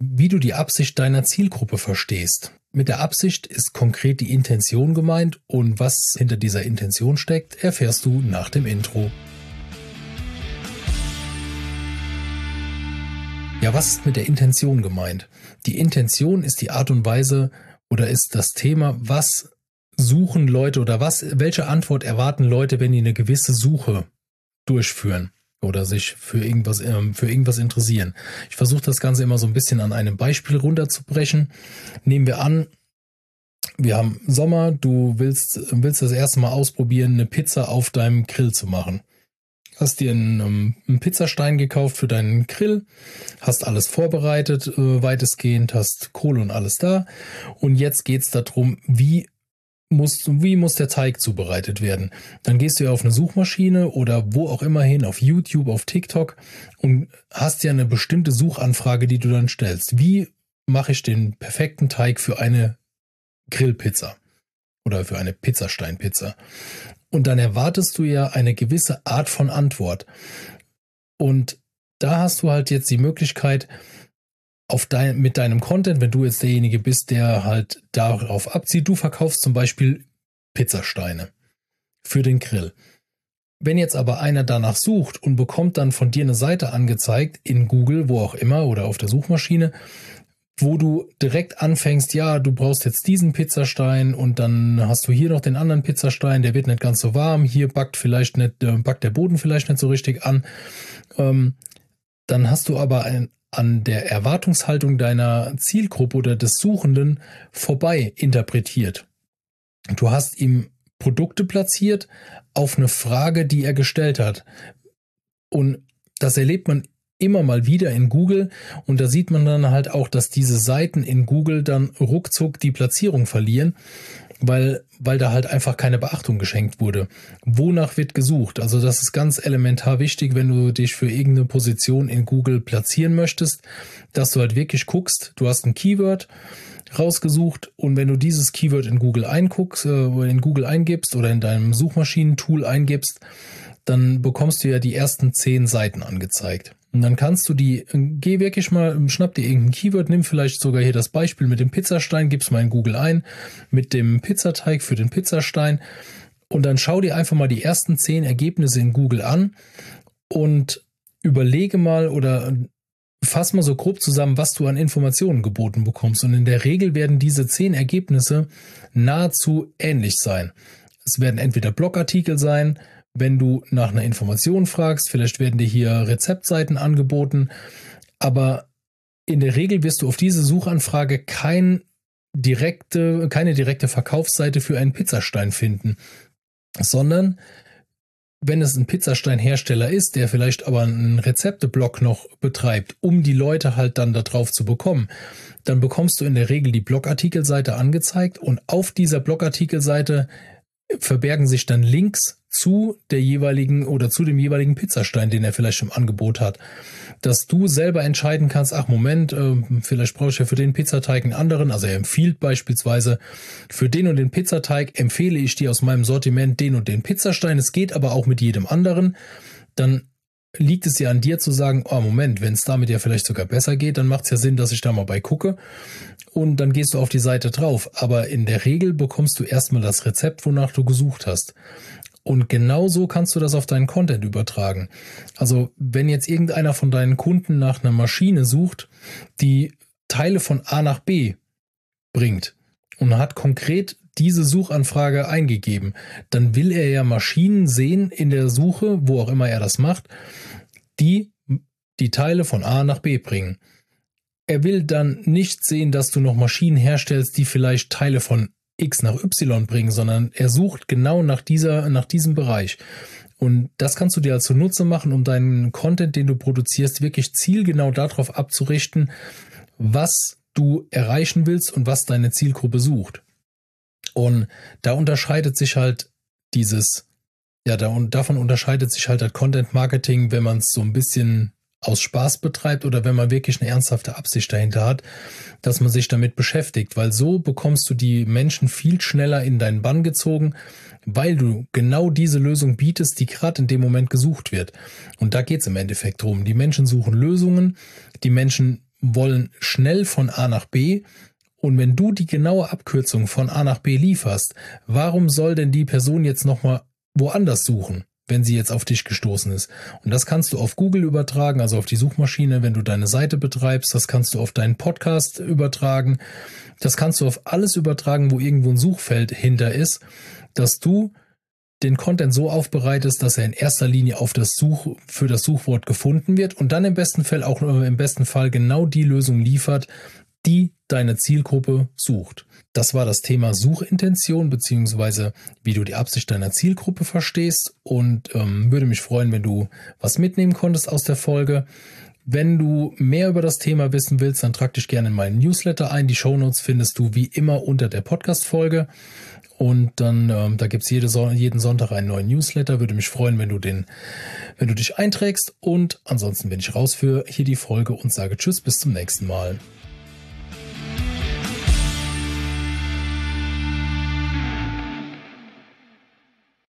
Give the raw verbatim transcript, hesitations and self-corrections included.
wie du die Absicht deiner Zielgruppe verstehst. Mit der Absicht ist konkret die Intention gemeint und was hinter dieser Intention steckt, erfährst du nach dem Intro. Ja, was ist mit der Intention gemeint? Die Intention ist die Art und Weise oder ist das Thema, was suchen Leute oder was, welche Antwort erwarten Leute, wenn die eine gewisse Suche durchführen oder sich für irgendwas, ähm, für irgendwas interessieren. Ich versuche das Ganze immer so ein bisschen an einem Beispiel runterzubrechen. Nehmen wir an, wir haben Sommer, du willst, willst das erste Mal ausprobieren, eine Pizza auf deinem Grill zu machen. Hast dir einen, einen Pizzastein gekauft für deinen Grill, hast alles vorbereitet, äh, weitestgehend, hast Kohle und alles da. Und jetzt geht es darum, wie muss, wie muss der Teig zubereitet werden. Dann gehst du ja auf eine Suchmaschine oder wo auch immer hin, auf YouTube, auf TikTok und hast ja eine bestimmte Suchanfrage, die du dann stellst. Wie mache ich den perfekten Teig für eine Grillpizza oder für eine Pizzasteinpizza? Und dann erwartest du ja eine gewisse Art von Antwort. Und da hast du halt jetzt die Möglichkeit, auf dein, mit deinem Content, wenn du jetzt derjenige bist, der halt darauf abzieht, du verkaufst zum Beispiel Pizzasteine für den Grill. Wenn jetzt aber einer danach sucht und bekommt dann von dir eine Seite angezeigt, in Google, wo auch immer oder auf der Suchmaschine, wo du direkt anfängst, ja, du brauchst jetzt diesen Pizzastein und dann hast du hier noch den anderen Pizzastein, der wird nicht ganz so warm, hier backt vielleicht nicht, äh, backt der Boden vielleicht nicht so richtig an. Ähm, dann hast du aber ein, an der Erwartungshaltung deiner Zielgruppe oder des Suchenden vorbei interpretiert. Du hast ihm Produkte platziert auf eine Frage, die er gestellt hat. Und das erlebt man immer mal wieder in Google und da sieht man dann halt auch, dass diese Seiten in Google dann ruckzuck die Platzierung verlieren, weil, weil da halt einfach keine Beachtung geschenkt wurde. Wonach wird gesucht? Also das ist ganz elementar wichtig, wenn du dich für irgendeine Position in Google platzieren möchtest, dass du halt wirklich guckst, du hast ein Keyword rausgesucht und wenn du dieses Keyword in Google einguckst, äh, in Google eingibst oder in deinem Suchmaschinentool eingibst, dann bekommst du ja die ersten zehn Seiten angezeigt. Und dann kannst du die, geh wirklich mal, schnapp dir irgendein Keyword, nimm vielleicht sogar hier das Beispiel mit dem Pizzastein, gib's mal in Google ein, mit dem Pizzateig für den Pizzastein und dann schau dir einfach mal die ersten zehn Ergebnisse in Google an und überlege mal oder fass mal so grob zusammen, was du an Informationen geboten bekommst. Und in der Regel werden diese zehn Ergebnisse nahezu ähnlich sein. Es werden entweder Blogartikel sein, wenn du nach einer Information fragst, vielleicht werden dir hier Rezeptseiten angeboten, aber in der Regel wirst du auf diese Suchanfrage kein direkte, keine direkte Verkaufsseite für einen Pizzastein finden, sondern wenn es ein Pizzasteinhersteller ist, der vielleicht aber einen Rezepteblog noch betreibt, um die Leute halt dann da drauf zu bekommen, dann bekommst du in der Regel die Blogartikelseite angezeigt und auf dieser Blogartikelseite verbergen sich dann Links zu der jeweiligen oder zu dem jeweiligen Pizzastein, den er vielleicht im Angebot hat. Dass du selber entscheiden kannst, ach Moment, äh, vielleicht brauche ich ja für den Pizzateig einen anderen, also er empfiehlt beispielsweise, für den und den Pizzateig empfehle ich dir aus meinem Sortiment den und den Pizzastein, es geht aber auch mit jedem anderen, dann liegt es ja an dir zu sagen, oh Moment, wenn es damit ja vielleicht sogar besser geht, dann macht es ja Sinn, dass ich da mal bei gucke und dann gehst du auf die Seite drauf. Aber in der Regel bekommst du erstmal das Rezept, wonach du gesucht hast. Und genau so kannst du das auf deinen Content übertragen. Also wenn jetzt irgendeiner von deinen Kunden nach einer Maschine sucht, die Teile von A nach B bringt und hat konkret diese Suchanfrage eingegeben, dann will er ja Maschinen sehen in der Suche, wo auch immer er das macht, die die Teile von A nach B bringen. Er will dann nicht sehen, dass du noch Maschinen herstellst, die vielleicht Teile von X nach Y bringen, sondern er sucht genau nach dieser, nach diesem Bereich. Und das kannst du dir als zunutze machen, um deinen Content, den du produzierst, wirklich zielgenau darauf abzurichten, was du erreichen willst und was deine Zielgruppe sucht. Und da unterscheidet sich halt dieses, ja, da, und davon unterscheidet sich halt das Content Marketing, wenn man es so ein bisschen aus Spaß betreibt oder wenn man wirklich eine ernsthafte Absicht dahinter hat, dass man sich damit beschäftigt, weil so bekommst du die Menschen viel schneller in deinen Bann gezogen, weil du genau diese Lösung bietest, die gerade in dem Moment gesucht wird. Und da geht es im Endeffekt drum. Die Menschen suchen Lösungen, die Menschen wollen schnell von A nach B. Und wenn du die genaue Abkürzung von A nach B lieferst, warum soll denn die Person jetzt nochmal woanders suchen, wenn sie jetzt auf dich gestoßen ist? Und das kannst du auf Google übertragen, also auf die Suchmaschine, wenn du deine Seite betreibst. Das kannst du auf deinen Podcast übertragen. Das kannst du auf alles übertragen, wo irgendwo ein Suchfeld hinter ist, dass du den Content so aufbereitest, dass er in erster Linie auf das Such, für das Suchwort gefunden wird und dann im besten Fall auch im besten Fall genau die Lösung liefert, die deine Zielgruppe sucht. Das war das Thema Suchintention beziehungsweise wie du die Absicht deiner Zielgruppe verstehst und ähm, würde mich freuen, wenn du was mitnehmen konntest aus der Folge. Wenn du mehr über das Thema wissen willst, dann trag dich gerne in meinen Newsletter ein. Die Shownotes findest du wie immer unter der Podcast-Folge. Und dann, ähm, da gibt's jede so- jeden Sonntag einen neuen Newsletter. Würde mich freuen, wenn du den, wenn du dich einträgst. Und ansonsten bin ich raus für hier die Folge und sage Tschüss, bis zum nächsten Mal.